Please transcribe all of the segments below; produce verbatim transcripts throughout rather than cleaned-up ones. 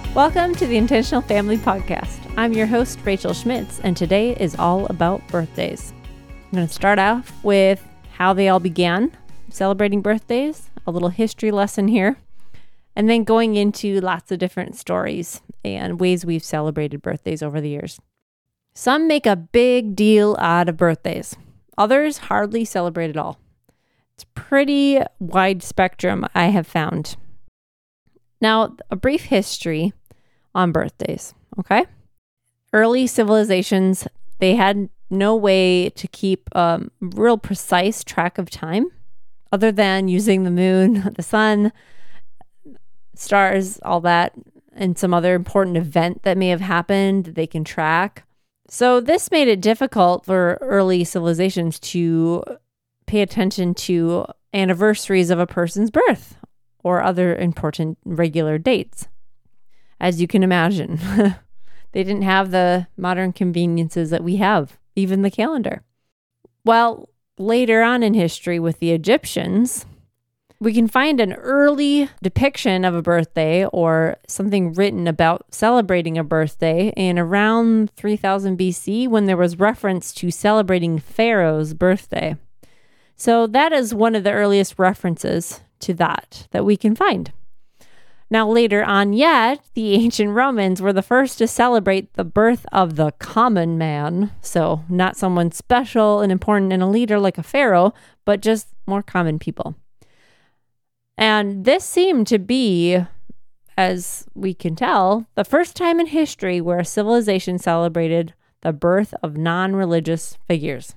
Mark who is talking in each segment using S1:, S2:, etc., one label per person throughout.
S1: Welcome to the Intentional Family Podcast. I'm your host, Rachel Schmitz, and today is all about birthdays. I'm going to start off with how they all began, celebrating birthdays, a little history lesson here, and then going into lots of different stories and ways we've celebrated birthdays over the years. Some make a big deal out of birthdays. Others hardly celebrate at all. It's pretty wide spectrum, I have found. Now, a brief history on birthdays, okay? Early civilizations, they had no way to keep um, real precise track of time other than using the moon, the sun, stars, all that, and some other important event that may have happened that they can track. So this made it difficult for early civilizations to pay attention to anniversaries of a person's birth or other important regular dates. As you can imagine, they didn't have the modern conveniences that we have, even the calendar. Well, later on in history with the Egyptians, we can find an early depiction of a birthday or something written about celebrating a birthday in around three thousand B C when there was reference to celebrating Pharaoh's birthday. So that is one of the earliest references to that that we can find. Now, later on yet, the ancient Romans were the first to celebrate the birth of the common man. So not someone special and important and a leader like a pharaoh, but just more common people. And this seemed to be, as we can tell, the first time in history where a civilization celebrated the birth of non-religious figures.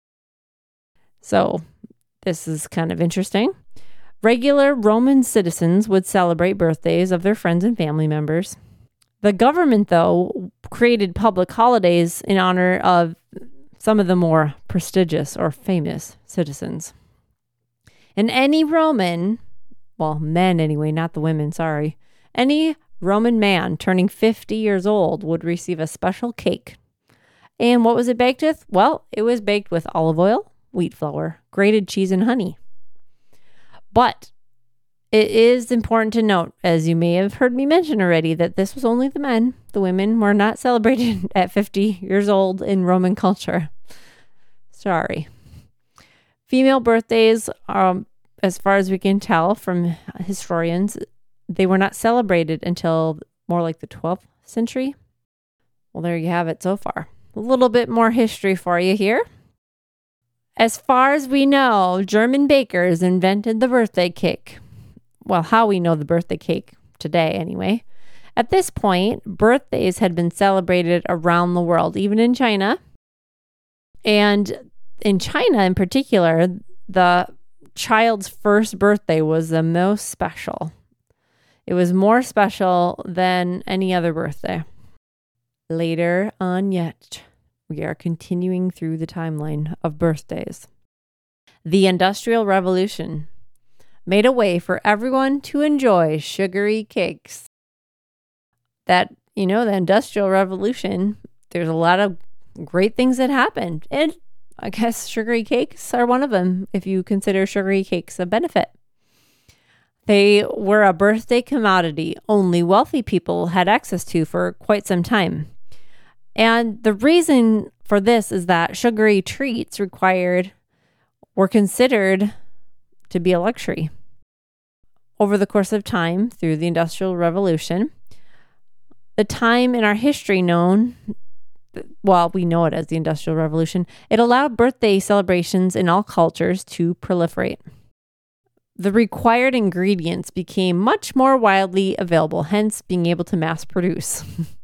S1: So this is kind of interesting. Regular Roman citizens would celebrate birthdays of their friends and family members. The government, though, created public holidays in honor of some of the more prestigious or famous citizens. And any Roman, well, men anyway, not the women, sorry, any Roman man turning fifty years old would receive a special cake. And what was it baked with? Well, it was baked with olive oil, wheat flour, grated cheese, and honey. But it is important to note, as you may have heard me mention already, that this was only the men. The women were not celebrated at fifty years old in Roman culture. Sorry. Female birthdays, um, as far as we can tell from historians, they were not celebrated until more like the twelfth century. Well, there you have it so far. A little bit more history for you here. As far as we know, German bakers invented the birthday cake. Well, how we know the birthday cake today, anyway. At this point, birthdays had been celebrated around the world, even in China. And in China in particular, the child's first birthday was the most special. It was more special than any other birthday. Later on yet, we are continuing through the timeline of birthdays. The Industrial Revolution made a way for everyone to enjoy sugary cakes. That, you know, the Industrial Revolution, there's a lot of great things that happened. And I guess sugary cakes are one of them, if you consider sugary cakes a benefit. They were a birthday commodity only wealthy people had access to for quite some time. And the reason for this is that sugary treats required were considered to be a luxury. Over the course of time, through the Industrial Revolution, the time in our history known, well, we know it as the Industrial Revolution, it allowed birthday celebrations in all cultures to proliferate. The required ingredients became much more widely available, hence being able to mass produce.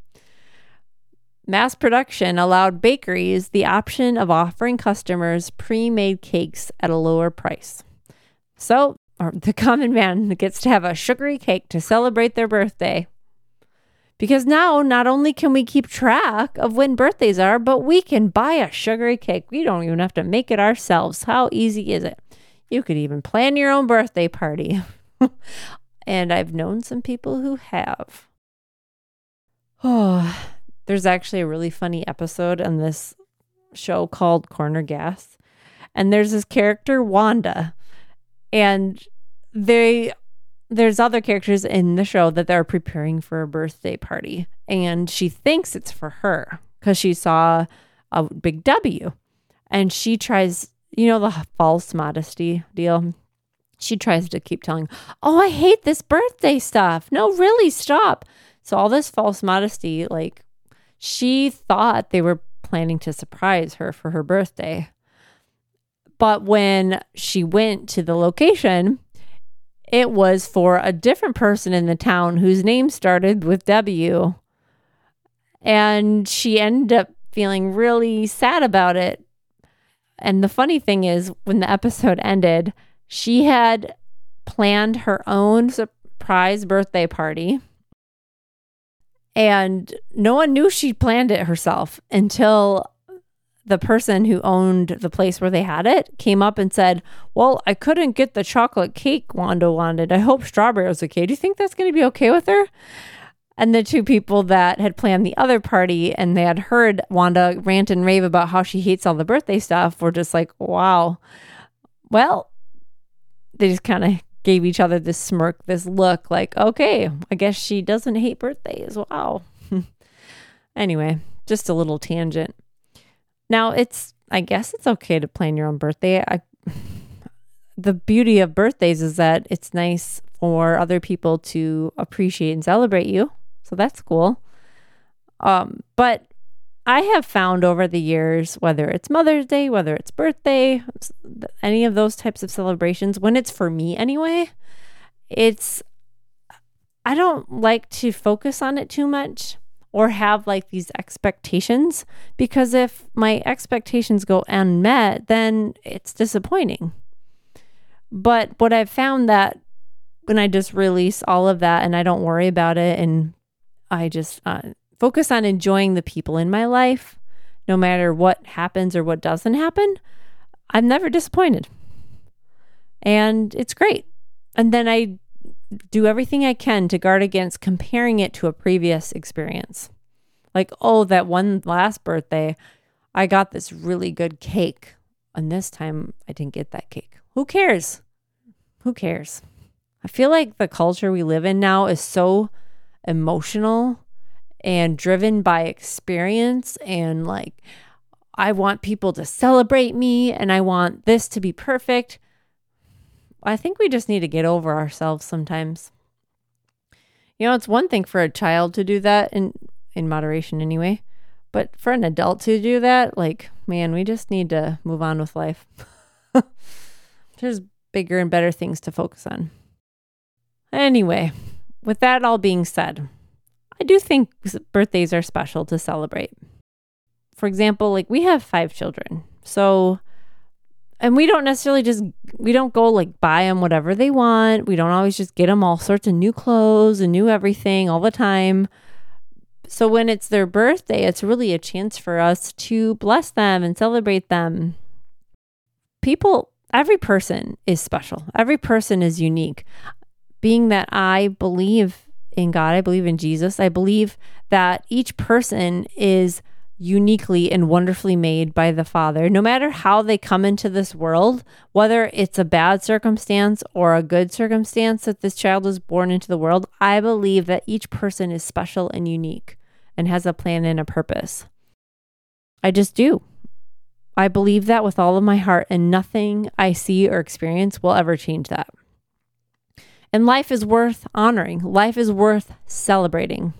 S1: Mass production allowed bakeries the option of offering customers pre-made cakes at a lower price. So, or the common man gets to have a sugary cake to celebrate their birthday. Because now, not only can we keep track of when birthdays are, but we can buy a sugary cake. We don't even have to make it ourselves. How easy is it? You could even plan your own birthday party. And I've known some people who have. Oh, there's actually a really funny episode on this show called Corner Gas. And there's this character, Wanda. And they there's other characters in the show that they're preparing for a birthday party, and she thinks it's for her because she saw a big W, and she tries, you know, the false modesty deal. She tries to keep telling, oh, I hate this birthday stuff. No, really, stop. So all this false modesty, like she thought they were planning to surprise her for her birthday. But when she went to the location, it was for a different person in the town whose name started with W. And she ended up feeling really sad about it. And the funny thing is, when the episode ended, she had planned her own surprise birthday party. And no one knew she planned it herself until the person who owned the place where they had it came up and said, well, I couldn't get the chocolate cake Wanda wanted. I hope strawberry was okay. Do you think that's going to be okay with her? And the two people that had planned the other party and they had heard Wanda rant and rave about how she hates all the birthday stuff were just like, wow. Well, they just kind of gave each other this smirk, this look like, okay, I guess she doesn't hate birthdays. Wow. Anyway, just a little tangent. Now it's, I guess it's okay to plan your own birthday. I, the beauty of birthdays is that it's nice for other people to appreciate and celebrate you. So that's cool. Um, but I have found over the years, whether it's Mother's Day, whether it's birthday, any of those types of celebrations, when it's for me anyway, it's, I don't like to focus on it too much or have like these expectations, because if my expectations go unmet, then it's disappointing. But what I've found that when I just release all of that and I don't worry about it and I just uh, focus on enjoying the people in my life, no matter what happens or what doesn't happen, I'm never disappointed. And it's great. And then I do everything I can to guard against comparing it to a previous experience. Like, oh, that one last birthday, I got this really good cake. And this time I didn't get that cake. Who cares? Who cares? I feel like the culture we live in now is so emotional and driven by experience, and like, I want people to celebrate me and I want this to be perfect. I think we just need to get over ourselves sometimes. You know, it's one thing for a child to do that in, in moderation anyway, but for an adult to do that, like, man, we just need to move on with life. There's bigger and better things to focus on. Anyway, with that all being said, I do think birthdays are special to celebrate. For example, like we have five children. So, and we don't necessarily just, we don't go like buy them whatever they want. We don't always just get them all sorts of new clothes and new everything all the time. So when it's their birthday, it's really a chance for us to bless them and celebrate them. People, every person is special. Every person is unique. Being that I believe in God, I believe in Jesus, I believe that each person is uniquely and wonderfully made by the Father. No matter how they come into this world, whether it's a bad circumstance or a good circumstance that this child is born into the world, I believe that each person is special and unique and has a plan and a purpose. I just do. I believe that with all of my heart, and nothing I see or experience will ever change that. And life is worth honoring. Life is worth celebrating.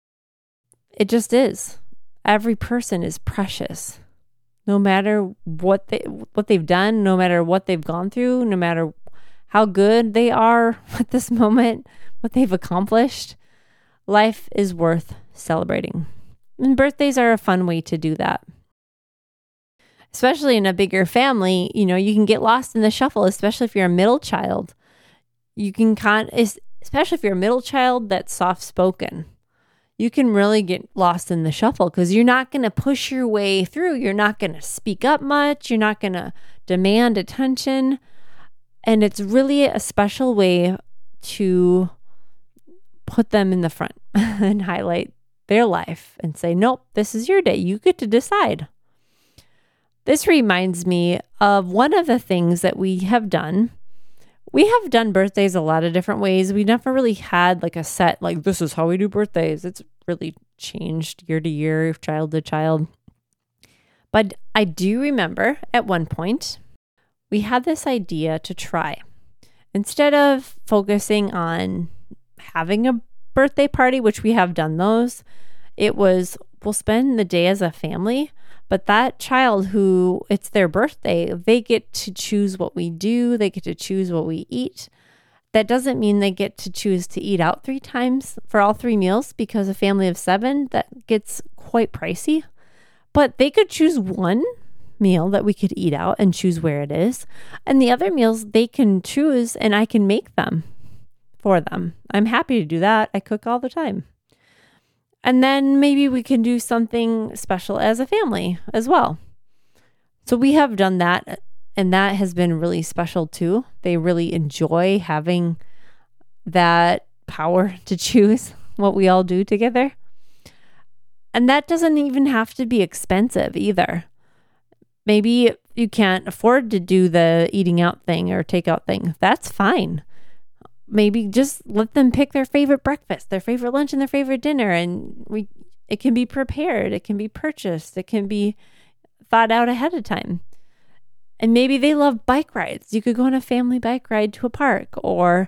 S1: It just is. Every person is precious. No matter what they what they've done, no matter what they've gone through, no matter how good they are at this moment, what they've accomplished, life is worth celebrating. And birthdays are a fun way to do that. Especially in a bigger family, you know, you can get lost in the shuffle, especially if you're a middle child. You can con, especially if you're a middle child that's soft-spoken, you can really get lost in the shuffle because you're not going to push your way through. You're not going to speak up much. You're not going to demand attention. And it's really a special way to put them in the front and highlight their life and say, nope, this is your day. You get to decide. This reminds me of one of the things that we have done We have done birthdays a lot of different ways. We never really had like a set, like, this is how we do birthdays. It's really changed year to year, child to child. But I do remember at one point, we had this idea to try. Instead of focusing on having a birthday party, which we have done those, it was, we'll spend the day as a family, but that child who it's their birthday, they get to choose what we do. They get to choose what we eat. That doesn't mean they get to choose to eat out three times for all three meals, because a family of seven, that gets quite pricey. But they could choose one meal that we could eat out and choose where it is. And the other meals they can choose and I can make them for them. I'm happy to do that. I cook all the time. And then maybe we can do something special as a family as well. So we have done that, and that has been really special too. They really enjoy having that power to choose what we all do together. And that doesn't even have to be expensive either. Maybe you can't afford to do the eating out thing or takeout thing. That's fine. Maybe just let them pick their favorite breakfast, their favorite lunch, and their favorite dinner. And we, it can be prepared. It can be purchased. It can be thought out ahead of time. And maybe they love bike rides. You could go on a family bike ride to a park, or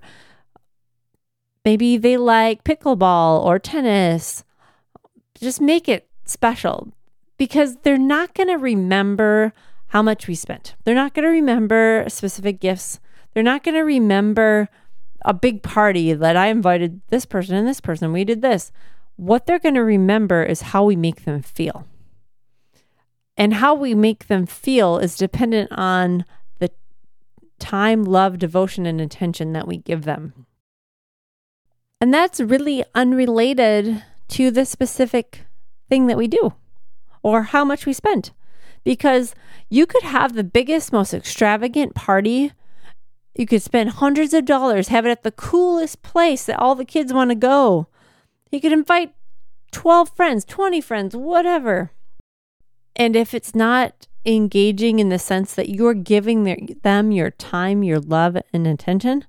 S1: maybe they like pickleball or tennis. Just make it special, because they're not going to remember how much we spent. They're not going to remember specific gifts. They're not going to remember a big party that I invited this person and this person. We did this. What they're going to remember is how we make them feel. And how we make them feel is dependent on the time, love, devotion, and attention that we give them. And that's really unrelated to the specific thing that we do or how much we spent. Because you could have the biggest, most extravagant party. You could spend hundreds of dollars, have it at the coolest place that all the kids want to go. You could invite twelve friends, twenty friends, whatever. And if it's not engaging in the sense that you're giving their, them your time, your love, and attention,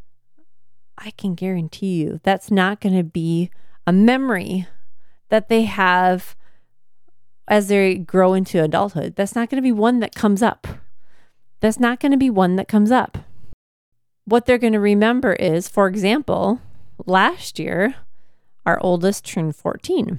S1: I can guarantee you that's not going to be a memory that they have as they grow into adulthood. That's not going to be one that comes up. That's not going to be one that comes up. What they're going to remember is, for example, last year, our oldest turned fourteen.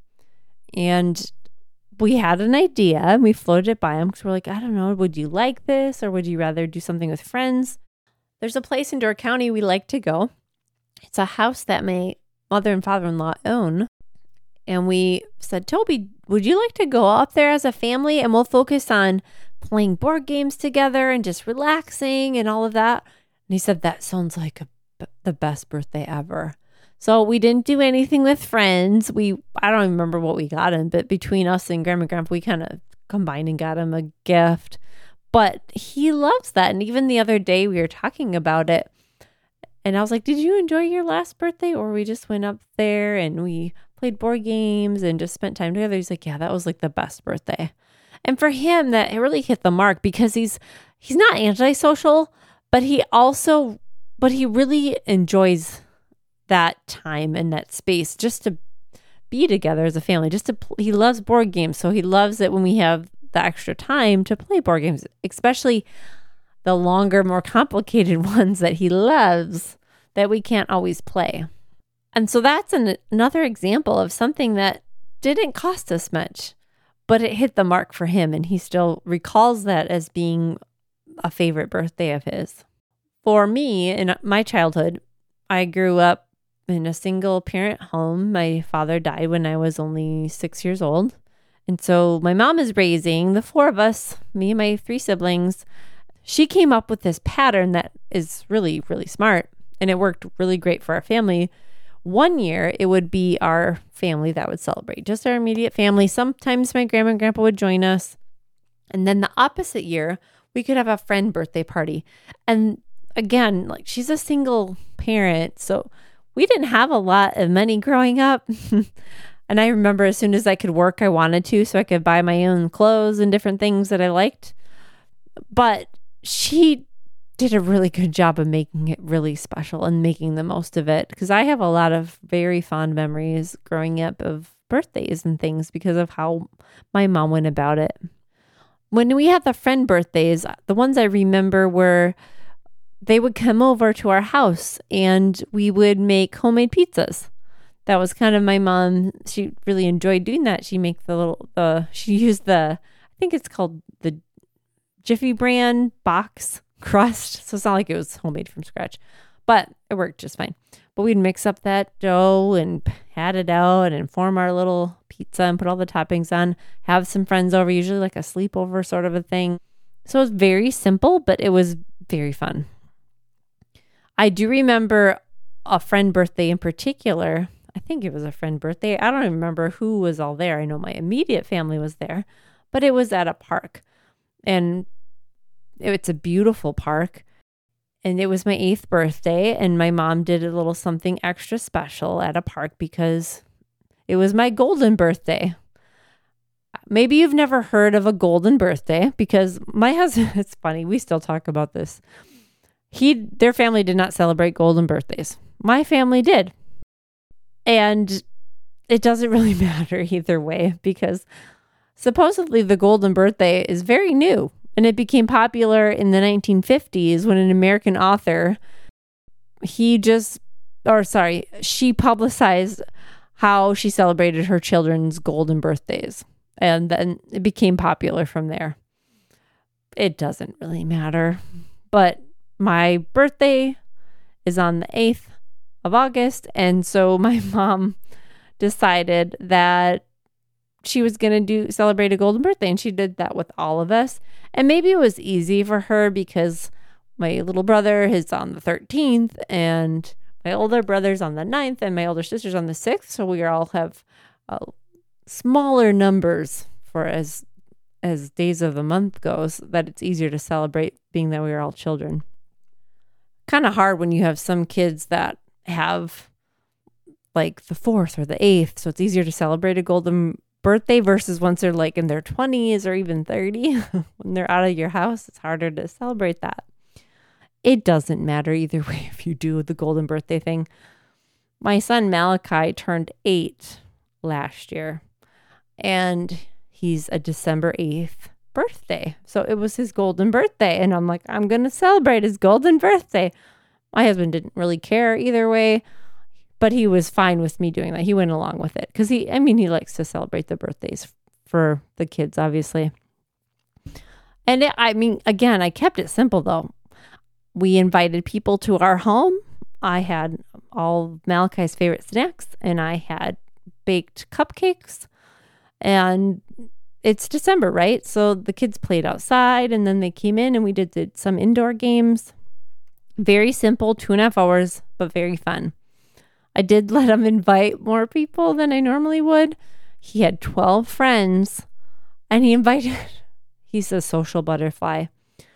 S1: And we had an idea and we floated it by them because we're like, I don't know, would you like this, or would you rather do something with friends? There's a place in Door County we like to go. It's a house that my mother and father-in-law own. And we said, Toby, would you like to go up there as a family, and we'll focus on playing board games together and just relaxing and all of that? And he said, that sounds like a, the best birthday ever. So we didn't do anything with friends. We, I don't remember what we got him, but between us and Grandma and Grandpa, we kind of combined and got him a gift. But he loves that. And even the other day we were talking about it, and I was like, did you enjoy your last birthday? Or we just went up there and we played board games and just spent time together. He's like, yeah, that was like the best birthday. And for him, that it really hit the mark, because he's he's not antisocial, but he also, but he really enjoys that time and that space just to be together as a family. Just to, he loves board games, so he loves it when we have the extra time to play board games, especially the longer, more complicated ones that he loves that we can't always play. And so that's an, another example of something that didn't cost us much, but it hit the mark for him, and he still recalls that as being a favorite birthday of his. For me, in my childhood, I grew up in a single parent home. My father died when I was only six years old. And so my mom is raising the four of us, me and my three siblings. She came up with this pattern that is really, really smart, and it worked really great for our family. One year, it would be our family that would celebrate, just our immediate family. Sometimes my grandma and grandpa would join us. And then the opposite year, we could have a friend birthday party. And again, like, she's a single parent, so we didn't have a lot of money growing up. And I remember as soon as I could work, I wanted to, so I could buy my own clothes and different things that I liked. But she did a really good job of making it really special and making the most of it. Because I have a lot of very fond memories growing up of birthdays and things because of how my mom went about it. When we had the friend birthdays, the ones I remember were they would come over to our house and we would make homemade pizzas. That was kind of my mom. She really enjoyed doing that. She make the little, the she used the, I think it's called the Jiffy brand box crust. So it's not like it was homemade from scratch, but it worked just fine. But we'd mix up that dough and pat it out and form our little pizza and put all the toppings on, have some friends over, usually like a sleepover sort of a thing. So it was very simple, but it was very fun. I do remember a friend birthday in particular. I think it was a friend birthday. I don't even remember who was all there. I know my immediate family was there, but it was at a park. And it's a beautiful park. And it was my eighth birthday, and my mom did a little something extra special at a park because it was my golden birthday. Maybe you've never heard of a golden birthday because my husband, it's funny, we still talk about this. He, their family did not celebrate golden birthdays. My family did. And it doesn't really matter either way because supposedly the golden birthday is very new. And it became popular in the nineteen fifties when an American author, he just, or sorry, she publicized how she celebrated her children's golden birthdays. And then it became popular from there. It doesn't really matter. But my birthday is on the eighth of August. And so my mom decided that she was going to do celebrate a golden birthday, and she did that with all of us. And maybe it was easy for her because my little brother is on the thirteenth and my older brother's on the ninth and my older sister's on the sixth. So we all have uh, smaller numbers for as as days of the month goes, that it's easier to celebrate being that we are all children. Kind of hard when you have some kids that have like the fourth or the eighth. So it's easier to celebrate a golden birthday versus once they're like in their twenties or even thirty. When they're out of your house, it's harder to celebrate that. It doesn't matter either way if you do the golden birthday thing. My son Malachi turned eight last year, and he's a December eighth birthday. So it was his golden birthday, and I'm like, I'm going to celebrate his golden birthday. My husband didn't really care either way, but he was fine with me doing that. He went along with it because he, I mean, he likes to celebrate the birthdays for the kids, obviously. And it, I mean, again, I kept it simple though. We invited people to our home. I had all Malachi's favorite snacks, and I had baked cupcakes. And it's December, right? So the kids played outside, and then they came in and we did, did some indoor games. Very simple, two and a half hours, but very fun. I did let him invite more people than I normally would. He had twelve friends, and he invited, he's a social butterfly.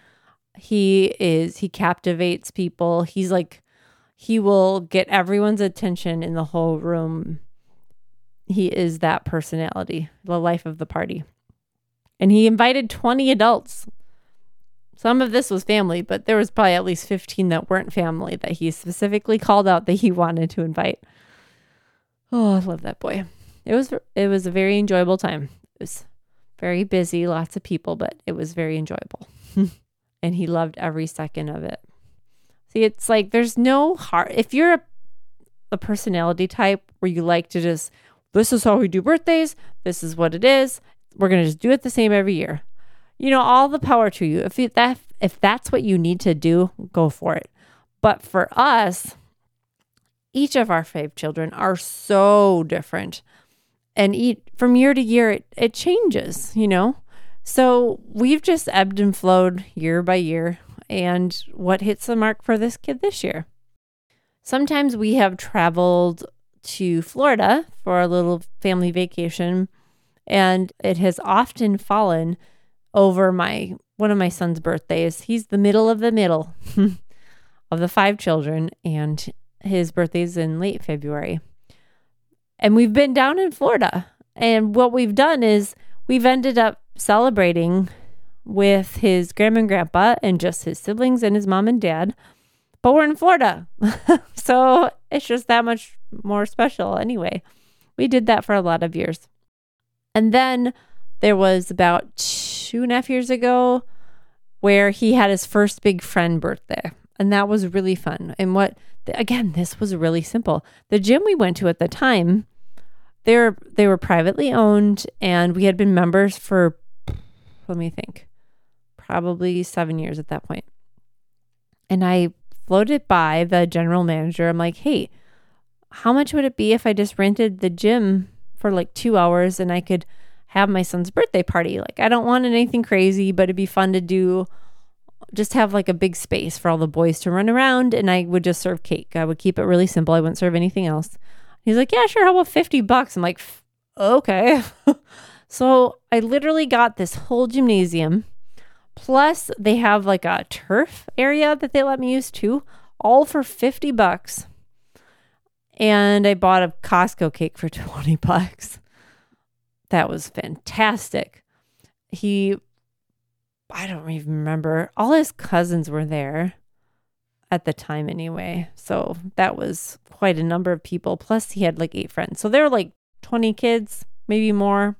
S1: He is, he captivates people. He's like, he will get everyone's attention in the whole room. He is that personality, the life of the party. And he invited twenty adults. Some of this was family, but there was probably at least fifteen that weren't family that he specifically called out that he wanted to invite. Oh, I love that boy. It was it was a very enjoyable time. It was very busy, lots of people, but it was very enjoyable. And he loved every second of it. See, it's like there's no hard, if you're a, a personality type where you like to just, this is how we do birthdays, this is what it is, we're going to just do it the same every year. You know, all the power to you. If you, that if that's what you need to do, go for it. But for us, each of our five children are so different. And eat, from year to year, it, it changes, you know. So we've just ebbed and flowed year by year. And what hits the mark for this kid this year? Sometimes we have traveled to Florida for a little family vacation, and it has often fallen over my one of my son's birthdays. He's the middle of the middle of the five children, and his birthday's in late February. And we've been down in Florida, and what we've done is we've ended up celebrating with his grandma and grandpa and just his siblings and his mom and dad. But we're in Florida. So it's just that much more special anyway. We did that for a lot of years. And then there was about two and a half years ago where he had his first big friend birthday. And that was really fun. And what, again, this was really simple. The gym we went to at the time, they were, they were privately owned, and we had been members for, let me think, probably seven years at that point. And I floated by the general manager. I'm like, hey, how much would it be if I just rented the gym for like two hours and I could have my son's birthday party? Like, I don't want anything crazy, but it'd be fun to do. Just have like a big space for all the boys to run around, and I would just serve cake. I would keep it really simple. I wouldn't serve anything else. He's like, yeah, sure. How about fifty bucks? I'm like, okay. So I literally got this whole gymnasium. Plus they have like a turf area that they let me use too, all for fifty bucks. And I bought a Costco cake for twenty bucks. That was fantastic. He, I don't even remember. All his cousins were there at the time anyway. So that was quite a number of people. Plus he had like eight friends. So there were like twenty kids, maybe more.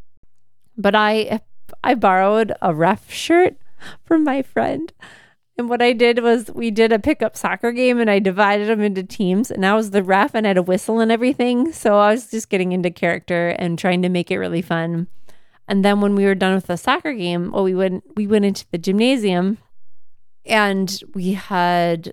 S1: But I, I borrowed a ref shirt from my friend. And what I did was we did a pickup soccer game, and I divided them into teams, and I was the ref and I had a whistle and everything. So I was just getting into character and trying to make it really fun. And then when we were done with the soccer game, well, we went, we went into the gymnasium, and we had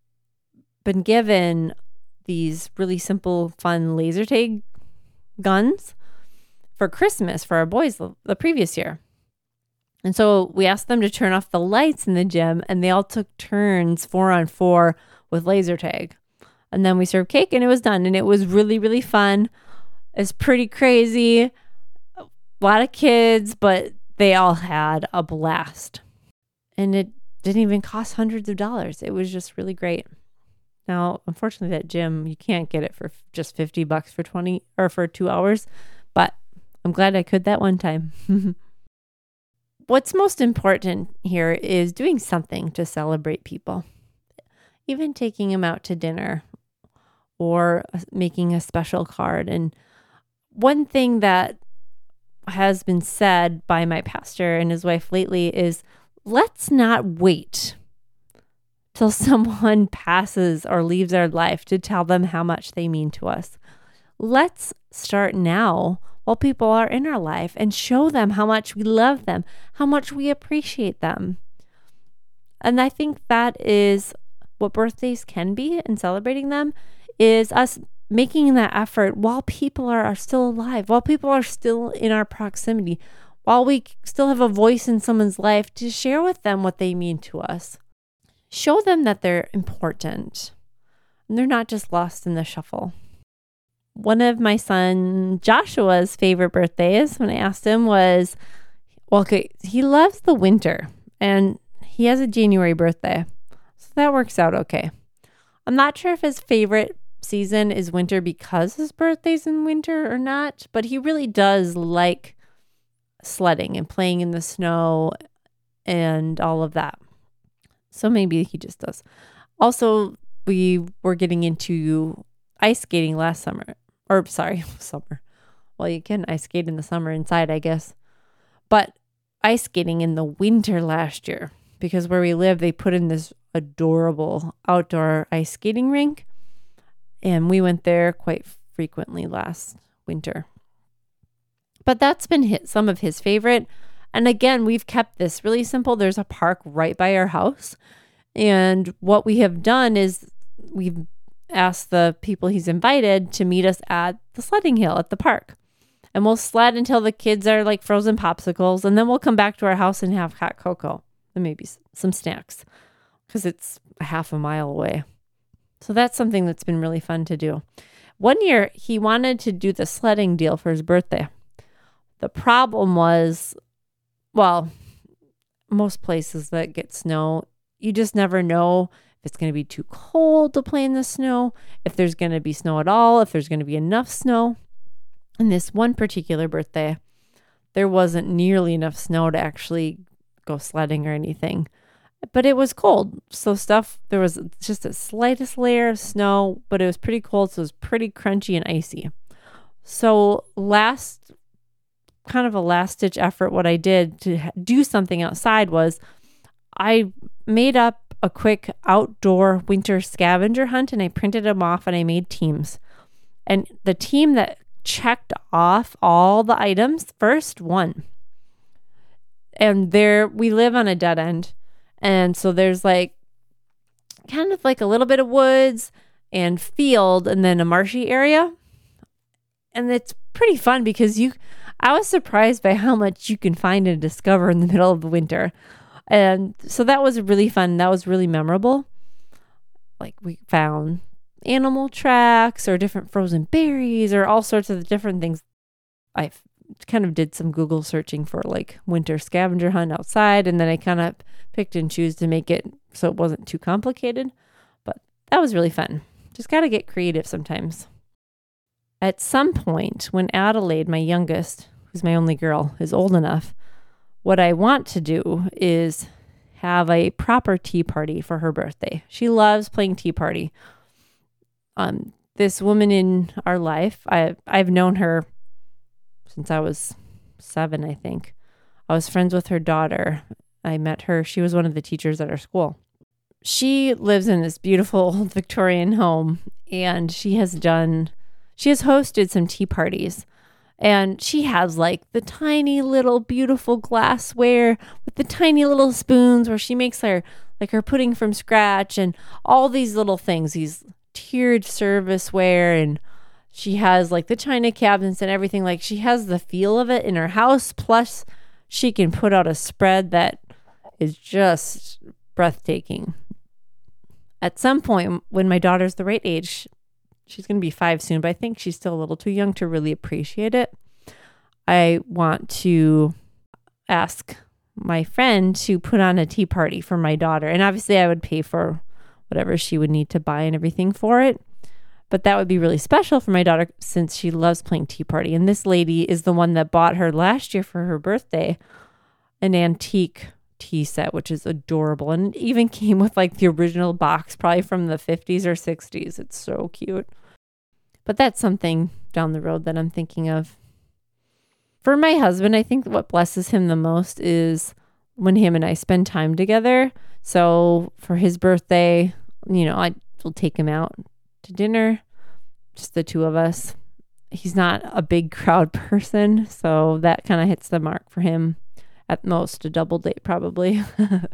S1: been given these really simple, fun laser tag guns for Christmas for our boys the, the previous year. And so we asked them to turn off the lights in the gym, and they all took turns four on four with laser tag. And then we served cake, and it was done. And it was really, really fun. It's pretty crazy. A lot of kids, but they all had a blast. And it didn't even cost hundreds of dollars. It was just really great. Now, unfortunately, that gym, you can't get it for just fifty bucks for twenty or for two hours. But I'm glad I could that one time. What's most important here is doing something to celebrate people. Even taking them out to dinner or making a special card. And one thing that has been said by my pastor and his wife lately is, let's not wait till someone passes or leaves our life to tell them how much they mean to us. Let's start now while people are in our life and show them how much we love them, how much we appreciate them. And I think that is what birthdays can be, and celebrating them is us making that effort while people are, are still alive, while people are still in our proximity, while we still have a voice in someone's life, to share with them what they mean to us. Show them that they're important and they're not just lost in the shuffle. One of my son Joshua's favorite birthdays, when I asked him, was, well, okay, he loves the winter, and he has a January birthday. So that works out okay. I'm not sure if his favorite season is winter because his birthday's in winter or not, but he really does like sledding and playing in the snow and all of that. So maybe he just does. Also, we were getting into ice skating last summer. Or sorry, summer. Well, you can ice skate in the summer inside, I guess. But ice skating in the winter last year, because where we live, they put in this adorable outdoor ice skating rink. And we went there quite frequently last winter. But that's been hit, some of his favorite. And again, we've kept this really simple. There's a park right by our house. And what we have done is we've asked the people he's invited to meet us at the sledding hill at the park. And we'll sled until the kids are like frozen popsicles. And then we'll come back to our house and have hot cocoa and maybe some snacks, because it's a half a mile away. So that's something that's been really fun to do. One year, he wanted to do the sledding deal for his birthday. The problem was, well, most places that get snow, you just never know if it's going to be too cold to play in the snow, if there's going to be snow at all, if there's going to be enough snow. And this one particular birthday, there wasn't nearly enough snow to actually go sledding or anything. But it was cold. So stuff, there was just the slightest layer of snow, but it was pretty cold. So it was pretty crunchy and icy. So last, kind of a last ditch effort, what I did to do something outside was I made up a quick outdoor winter scavenger hunt and I printed them off and I made teams. And the team that checked off all the items first won. And there, we live on a dead end. And so there's like kind of like a little bit of woods and field and then a marshy area. And it's pretty fun because you, I was surprised by how much you can find and discover in the middle of the winter. And so that was really fun. That was really memorable. Like we found animal tracks or different frozen berries or all sorts of different things. I kind of did some Google searching for like winter scavenger hunt outside. And then I kind of picked and choose to make it so it wasn't too complicated. But that was really fun. Just got to get creative sometimes. At some point when Adelaide, my youngest, who's my only girl, is old enough, what I want to do is have a proper tea party for her birthday. She loves playing tea party. Um, this woman in our life, I, I've known her since I was seven, I think. I was friends with her daughter. I met her. She was one of the teachers at our school. She lives in this beautiful Victorian home, and she has done, she has hosted some tea parties. And she has like the tiny little beautiful glassware with the tiny little spoons where she makes her like her pudding from scratch and all these little things, these tiered serviceware. And she has like the china cabinets and everything. Like she has the feel of it in her house. Plus she can put out a spread that is just breathtaking. At some point when my daughter's the right age, she's going to be five soon, but I think she's still a little too young to really appreciate it. I want to ask my friend to put on a tea party for my daughter. And obviously I would pay for whatever she would need to buy and everything for it. But that would be really special for my daughter since she loves playing tea party. And this lady is the one that bought her last year for her birthday an antique tea set, which is adorable. And it even came with like the original box, probably from the fifties or sixties. It's so cute. But that's something down the road that I'm thinking of. For my husband, I think what blesses him the most is when him and I spend time together. So for his birthday, you know, I will take him out to dinner, just the two of us. He's not a big crowd person, so that kind of hits the mark for him. At most, a double date probably.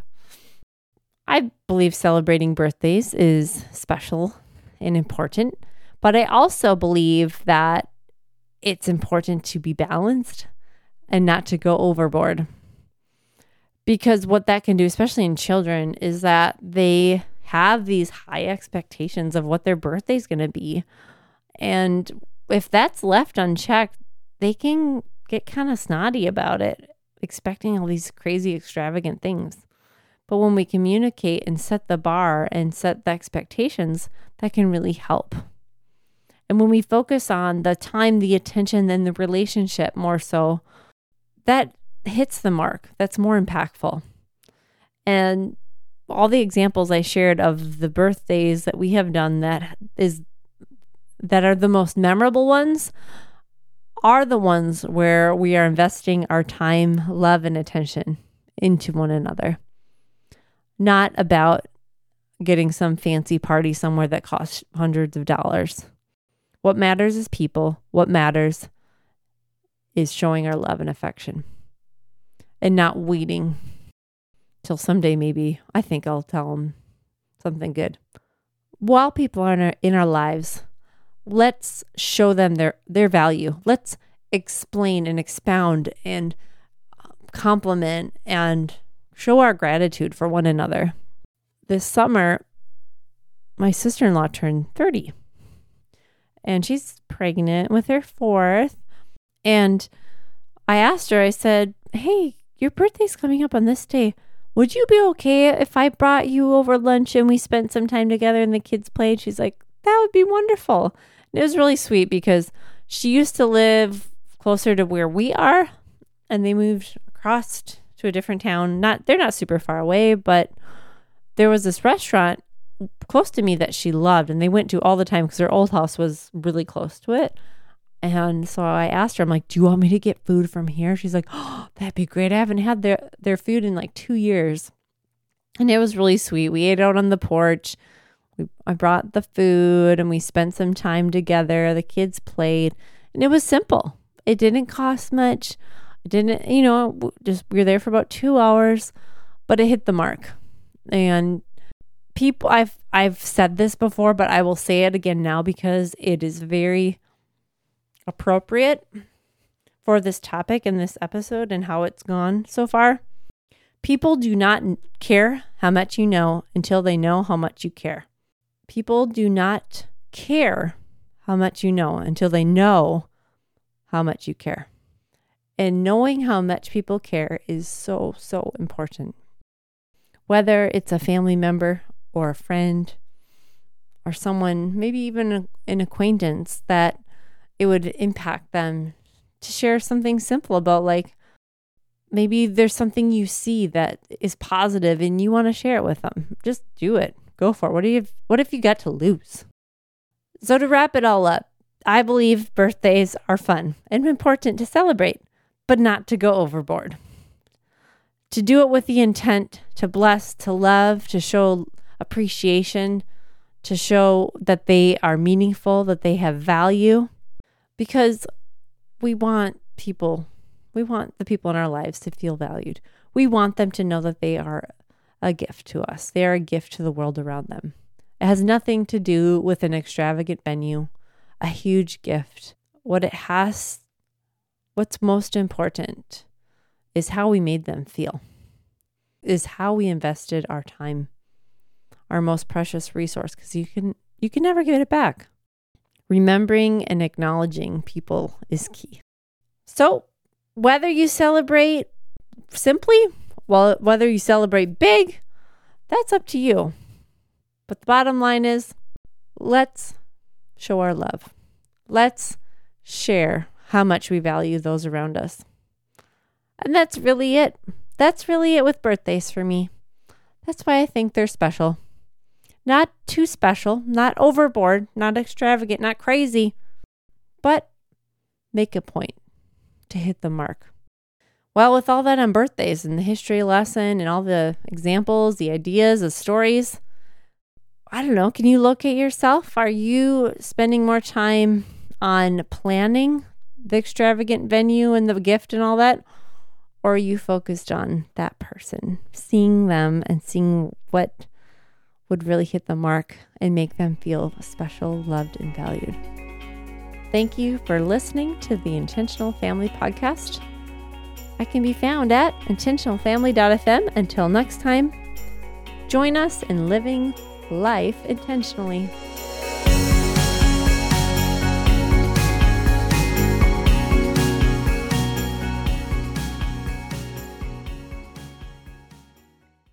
S1: I believe celebrating birthdays is special and important, but I also believe that it's important to be balanced and not to go overboard. Because what that can do, especially in children, is that they have these high expectations of what their birthday is going to be. And if that's left unchecked, they can get kind of snotty about it, expecting all these crazy, extravagant things. But when we communicate and set the bar and set the expectations, that can really help. And when we focus on the time, the attention, and the relationship more so, that hits the mark. That's more impactful. And all the examples I shared of the birthdays that we have done that is that are the most memorable ones are the ones where we are investing our time, love, and attention into one another. Not about getting some fancy party somewhere that costs hundreds of dollars. What matters is people. What matters is showing our love and affection and not waiting till someday maybe I think I'll tell them something good. While people are in our, in our lives, let's show them their, their value. Let's explain and expound and compliment and show our gratitude for one another. This summer, my sister-in-law turned thirty. And she's pregnant with her fourth. And I asked her, I said, hey, your birthday's coming up on this day. Would you be okay if I brought you over lunch and we spent some time together and the kids played? She's like, that would be wonderful. And it was really sweet because she used to live closer to where we are and they moved across to a different town. Not they're not super far away, but there was this restaurant close to me that she loved, and they went to all the time because their old house was really close to it. And so I asked her, I'm like, do you want me to get food from here? She's like, oh, that'd be great. I haven't had their, their food in like two years. And it was really sweet. We ate out on the porch. We, I brought the food and we spent some time together. The kids played and it was simple. It didn't cost much. It didn't, you know, just we were there for about two hours, but it hit the mark. And people, I've, I've said this before, but I will say it again now because it is very appropriate for this topic and this episode and how it's gone so far. People do not care how much you know until they know how much you care. People do not care how much you know until they know how much you care. And knowing how much people care is so, so important. Whether it's a family member or a friend or someone, maybe even a, an acquaintance that it would impact them to share something simple about, like, maybe there's something you see that is positive and you want to share it with them. Just do it. Go for it. What do you, what if you got to lose? So to wrap it all up, I believe birthdays are fun and important to celebrate, but not to go overboard. To do it with the intent to bless, to love, to show appreciation, to show that they are meaningful, that they have value. Because we want people, we want the people in our lives to feel valued. We want them to know that they are a gift to us. They are a gift to the world around them. It has nothing to do with an extravagant venue, a huge gift. What it has, what's most important is how we made them feel, is how we invested our time, our most precious resource, because you can, you can never get it back. Remembering and acknowledging people is key. So whether you celebrate simply, well, whether you celebrate big, that's up to you. But the bottom line is, let's show our love. Let's share how much we value those around us. And that's really it. That's really it with birthdays for me. That's why I think they're special. Not too special, not overboard, not extravagant, not crazy, but make a point to hit the mark. Well, with all that on birthdays and the history lesson and all the examples, the ideas, the stories, I don't know, can you locate yourself? Are you spending more time on planning the extravagant venue and the gift and all that? Or are you focused on that person, seeing them and seeing what would really hit the mark and make them feel special, loved, and valued? Thank you for listening to the Intentional Family Podcast. I can be found at intentional family dot f m. Until next time, join us in living life intentionally.